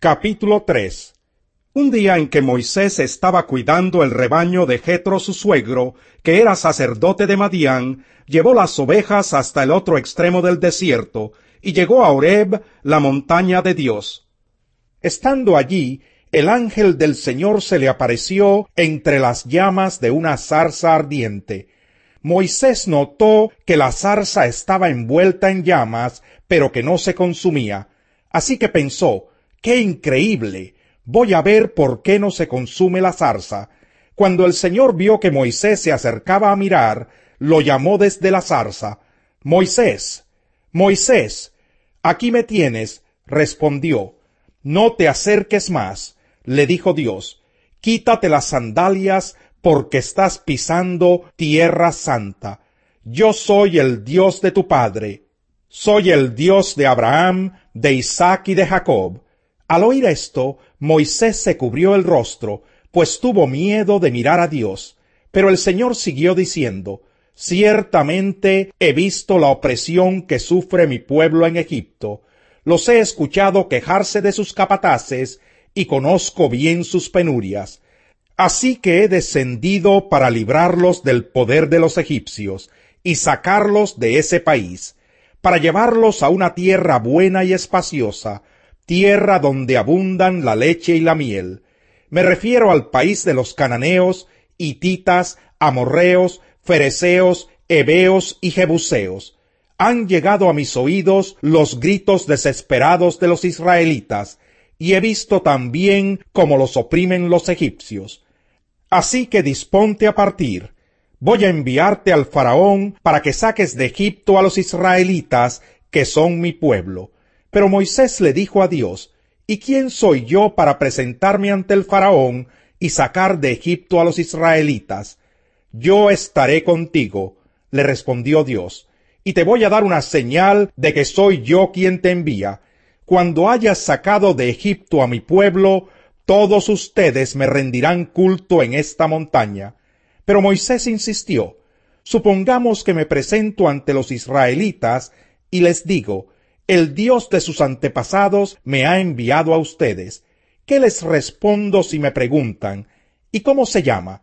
Capítulo 3. Un día en que Moisés estaba cuidando el rebaño de Jetro su suegro, que era sacerdote de Madián, llevó las ovejas hasta el otro extremo del desierto, y llegó a Horeb, la montaña de Dios. Estando allí, el ángel del Señor se le apareció entre las llamas de una zarza ardiente. Moisés notó que la zarza estaba envuelta en llamas, pero que no se consumía. Así que pensó: ¡qué increíble! Voy a ver por qué no se consume la zarza. Cuando el Señor vio que Moisés se acercaba a mirar, lo llamó desde la zarza. «Moisés, Moisés, aquí me tienes», respondió. «No te acerques más», le dijo Dios. «Quítate las sandalias, porque estás pisando tierra santa. Yo soy el Dios de tu padre. Soy el Dios de Abraham, de Isaac y de Jacob». Al oír esto, Moisés se cubrió el rostro, pues tuvo miedo de mirar a Dios. Pero el Señor siguió diciendo: «Ciertamente he visto la opresión que sufre mi pueblo en Egipto. Los he escuchado quejarse de sus capataces, y conozco bien sus penurias. Así que he descendido para librarlos del poder de los egipcios, y sacarlos de ese país, para llevarlos a una tierra buena y espaciosa, tierra donde abundan la leche y la miel. Me refiero al país de los cananeos, hititas, amorreos, fereceos, heveos y jebuseos. Han llegado a mis oídos los gritos desesperados de los israelitas, y he visto también cómo los oprimen los egipcios. Así que disponte a partir. Voy a enviarte al faraón para que saques de Egipto a los israelitas, que son mi pueblo». Pero Moisés le dijo a Dios: «¿Y quién soy yo para presentarme ante el faraón y sacar de Egipto a los israelitas?» «Yo estaré contigo», le respondió Dios, «y te voy a dar una señal de que soy yo quien te envía. Cuando hayas sacado de Egipto a mi pueblo, todos ustedes me rendirán culto en esta montaña». Pero Moisés insistió: «Supongamos que me presento ante los israelitas y les digo: el Dios de sus antepasados me ha enviado a ustedes. ¿Qué les respondo si me preguntan: ¿y cómo se llama?»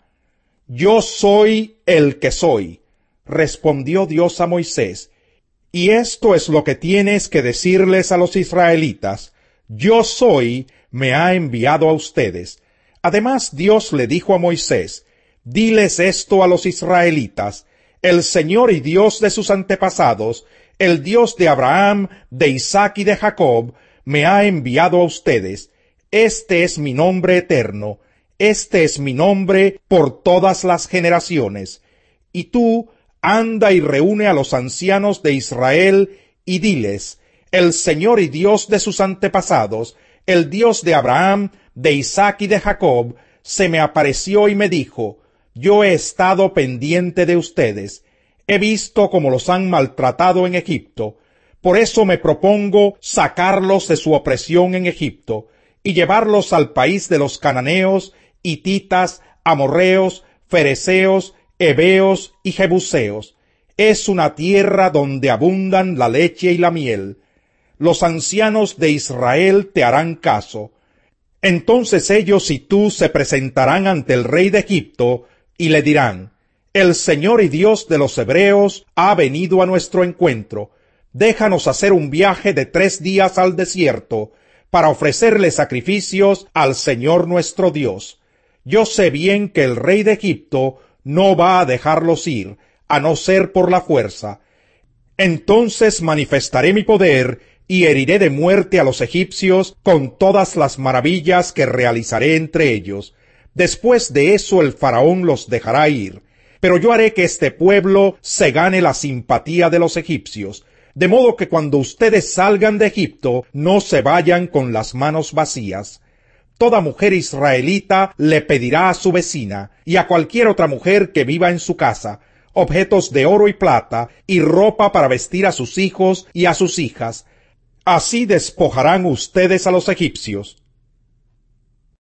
«Yo soy el que soy», respondió Dios a Moisés. «Y esto es lo que tienes que decirles a los israelitas: Yo soy me ha enviado a ustedes». Además Dios le dijo a Moisés: «Diles esto a los israelitas: el Señor y Dios de sus antepasados, el Dios de Abraham, de Isaac y de Jacob, me ha enviado a ustedes. Este es mi nombre eterno, este es mi nombre por todas las generaciones. Y tú, anda y reúne a los ancianos de Israel, y diles: el Señor y Dios de sus antepasados, el Dios de Abraham, de Isaac y de Jacob, se me apareció y me dijo: yo he estado pendiente de ustedes. He visto cómo los han maltratado en Egipto. Por eso me propongo sacarlos de su opresión en Egipto y llevarlos al país de los cananeos, hititas, amorreos, fereceos, heveos y jebuseos. Es una tierra donde abundan la leche y la miel. Los ancianos de Israel te harán caso. Entonces ellos y tú se presentarán ante el rey de Egipto y le dirán: el Señor y Dios de los hebreos ha venido a nuestro encuentro. Déjanos hacer un viaje de 3 días al desierto para ofrecerle sacrificios al Señor nuestro Dios. Yo sé bien que el rey de Egipto no va a dejarlos ir, a no ser por la fuerza. Entonces manifestaré mi poder y heriré de muerte a los egipcios con todas las maravillas que realizaré entre ellos. Después de eso el faraón los dejará ir. Pero yo haré que este pueblo se gane la simpatía de los egipcios, de modo que cuando ustedes salgan de Egipto no se vayan con las manos vacías. Toda mujer israelita le pedirá a su vecina y a cualquier otra mujer que viva en su casa objetos de oro y plata y ropa para vestir a sus hijos y a sus hijas. Así despojarán ustedes a los egipcios.